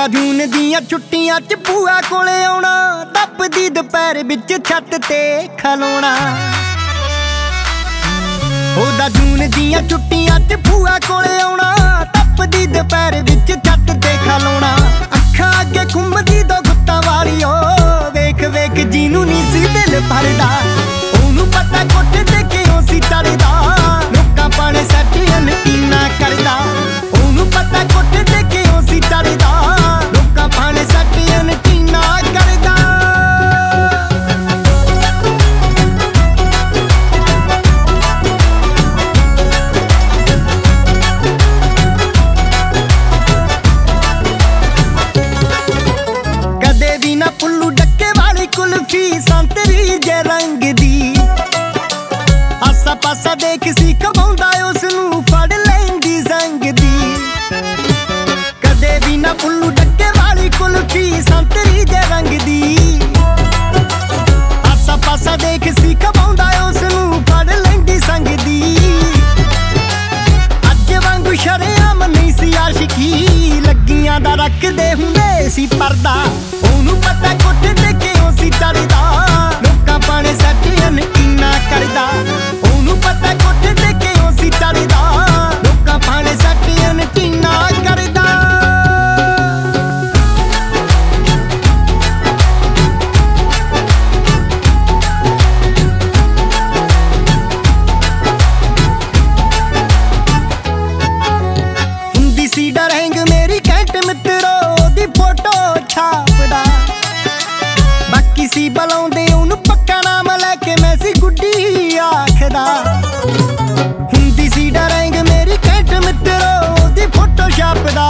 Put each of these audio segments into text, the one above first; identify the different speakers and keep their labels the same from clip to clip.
Speaker 1: ਉਹਦਾ ਜੂਨ ਦੀਆਂ ਛੁੱਟੀਆਂ ਚ ਭੂਆ ਕੋਲੇ ਆਉਣਾ, ਤਪਦੀ ਦੁਪਹਿਰ ਵਿੱਚ ਛੱਤ ਤੇ ਖਲੋਣਾ। ਉਹਦਾ ਜੂਨ ਦੀਆਂ ਛੁੱਟੀਆਂ ਚ ਭੂਆ ਕੋਲੇ ਆਉਣਾ, ਤਪਦੀ ਦੁਪਹਿਰ ਵਿੱਚ ਛੱਤ ਤੇ ਖਲੋਣਾ। ਅੱਖਾਂ ਅੱਗੇ ਘੁੰਮਦੀ ਦੋ ਗੁੱਤਾਂ ਵਾਲੀ, ਓ ਵੇਖ ਵੇਖ ਜਿਹਨੂੰ ਨੀ ਸੀ ਦਿਲ ਭਰਦਾ। ਉਹਨੂੰ ਪਤਾ ਕੋਠੇ ਤੇ ਕਿਉਂ ਸੀ ਚੜਦਾ, ਲੋਕਾਂ ਪਾਣੇ ਸੈੱਟ ਯਕੀਨਾ ਕਰਦਾ। ਉਹਨੂੰ ਪਤਾ ਕੋਠੇ ਤੇ ਕਿਉਂ ਸੀ ਚੜਦਾ, ਲੋਕਾਂ ਪਾਣੇ ਸੈੱਟ ਯਕੀਨਾ ਕਰਦਾ। ਕਦੇ ਵੀ ਨਾ ਪੁੱਲੂ ਡੱਕੇ ਵਾਲੀ ਕੁਲਫੀ, ਸੰਤਰੀ ਜੇ ਰੰਗ ਦੀ। ਆਸਾ ਪਾਸਾ ਦੇਖ ਸੀ ਕਮਾਉਂਦਾ, ਉਸਨੂੰ ਫੜ ਲੈਂਦੀ ਸੰਗ ਦੀ। ਕਦੇ ਵੀ ਨਾ ਪੁੱਲੂ ਡੱਕੇ ਵਾਲੀ ਕੁਲਫੀ, ਸੰਤਰੀ ਜੇ ਰੰਗ ਦੀ। ਆਸਾ ਪਾਸਾ ਦੇਖ ਸੀ ਕਮਾਉਂਦਾ, ਉਸਨੂੰ ਫੜ ਲੈਂਦੀ ਸੰਗ ਦੀ। ਅੱਜ ਵਾਂਗੂ ਸ਼ਰੇਆਮ ਨਹੀਂ ਸੀ ਆਸ਼ਿਕੀ, ਲੱਗੀਆਂ ਦਾ ਰੱਖਦੇ ਹੁੰਦੇ ਸੀ ਪਰਦਾ। ਉਹਨੂੰ ਪਤਾ ਕੋਠੇ ਤੇ ਕਿਉਂ ਸੀ ਚੜਦਾ, ਲੋਕਾਂ ਪਾਣੇ ਸੈੱਟ ਯਕੀਨਾ ਕਰਦਾ। ਉਹਨੂੰ ਪਤਾ ਕੋਠੇ ਤੇ ਕਿਉਂ ਸੀ ਚੜਦਾ, ਲੋਕਾਂ ਪਾਣੇ ਸੈੱਟ ਯਕੀਨਾ ਕਰਦਾ। ਹੁੰਦੀ ਸੀ ਡਰੈਂਗ ਮੇਰੀ ਘੈਂਟ ਮਿੱਤਰੋ, ਉਹਦੀ ਫੋਟੋ ਛਾਪਦਾ। ਬਾਕੀ ਸੀ ਬੁਲਾਉਂਦੇ ਉਹਨੂੰ ਪੱਕਾ ਨਾਮ ਲੈ ਕੇ, ਮੈਂ ਸੀ ਗੁੱਡੀ ਆਖਦਾ। ਹੁੰਦੀ ਸੀ ਡਰੈਂਗ ਮੇਰੀ ਘੈਂਟ ਮਿੱਤਰੋ, ਉਹਦੀ ਫੋਟੋ ਛਾਪਦਾ।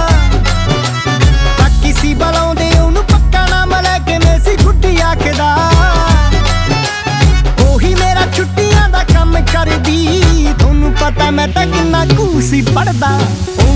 Speaker 1: ਬਾਕੀ ਸੀ ਬੁਲਾਉਂਦੇ ਉਹਨੂੰ ਪੱਕਾ ਨਾਮ ਲੈ ਕੇ, ਮੈਂ ਸੀ ਗੁੱਡੀ ਆਖਦਾ। ਉਹੀ ਮੇਰਾ ਛੁੱਟੀਆਂ ਦਾ ਕੰਮ ਕਰਦੀ, ਤੁਹਾਨੂੰ ਪਤਾ ਮੈਂ ਤਾਂ ਕਿੰਨਾ ਕੁ ਸੀ ਪੜਦਾ।